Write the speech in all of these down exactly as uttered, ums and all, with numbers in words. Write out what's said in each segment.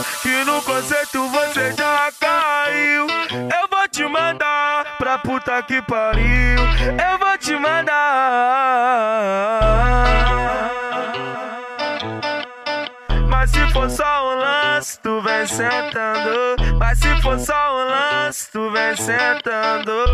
que no conceito você já caiu. Eu vou te mandar pra puta que pariu. Eu vou te mandar. Mas se for só um lance, tu vem sentando. Mas se for só um lance, tu vem sentando.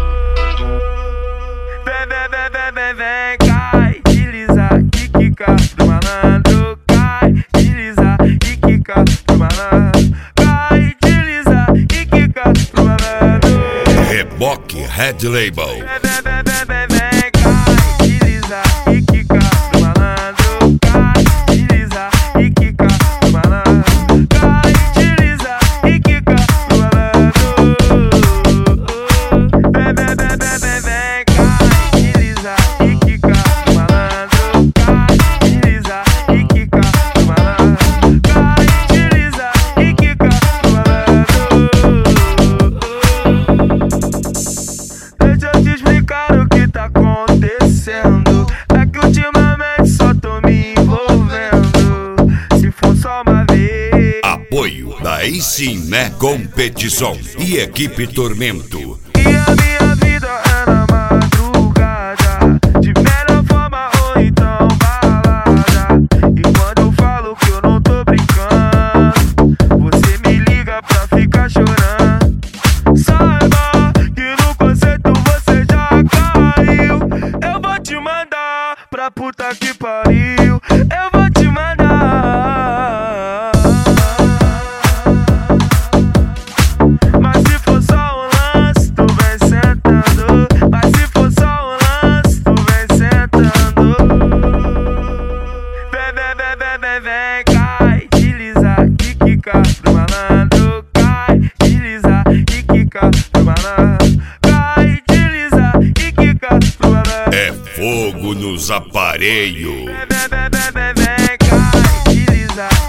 Vem, vem, vem, vem, vem, vem, cai, desliza e quica pro malandro. Cai, desliza e quica pro malandro. Cai, desliza e quica pro malandro. Reboque Red Label. Vem, vem, vem, vem, vem, vem, cai, desliza e quica pro malandro. Cai, desliza e quica pro malandro. Cai, desliza e quica pro malandro. Vem, vem, vem, vem, vem, vem, cai, desliza e quica pro malandro. Cai, desliza e quica pro malandro. Cai, desliza e quica pro malandro. Deixa eu te explicar o que tá acontecendo. É que ultimamente só tô me envolvendo. Se for só uma vez. Apoio daí sim, né? Competição e equipe Tormento. E a minha vida é na madrugada, de melhor forma ou então balada. E quando eu falo que eu não tô brincando, você me liga pra ficar chorando. Saiba que no conceito você já caiu. Eu vou te mandar pra puta que pariu. Eu vou te mandar. Mas se for só um lance, tu vem sentando. Mas se for só um lance, tu vem sentando. Vem, vem, vem, vem, vem, vem, cai, desliza e quica pro malandro. Cai, desliza e quica pro malandro. Cai, desliza e quica pro malandro. É fogo nos aparelhos. Vem, vem, vem, vem, vem, cai, desliza